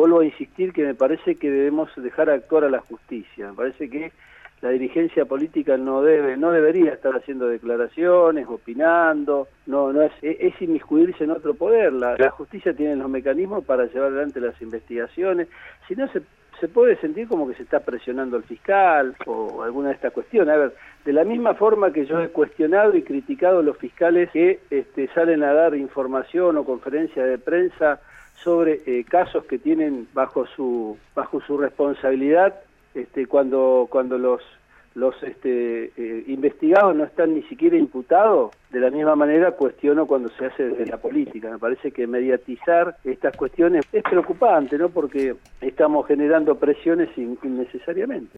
vuelvo a insistir que me parece que debemos dejar actuar a la justicia. Me parece que la dirigencia política no debería estar haciendo declaraciones, opinando, es inmiscuirse en otro poder. La justicia tiene los mecanismos para llevar adelante las investigaciones. Si no, se puede sentir como que se está presionando al fiscal o alguna de estas cuestiones. A ver, de la misma forma que yo he cuestionado y criticado a los fiscales que salen a dar información o conferencias de prensa sobre casos que tienen bajo su responsabilidad, cuando los investigados no están ni siquiera imputados, de la misma manera cuestiono cuando se hace desde la política. Me parece que mediatizar estas cuestiones es preocupante, ¿no? Porque estamos generando presiones innecesariamente.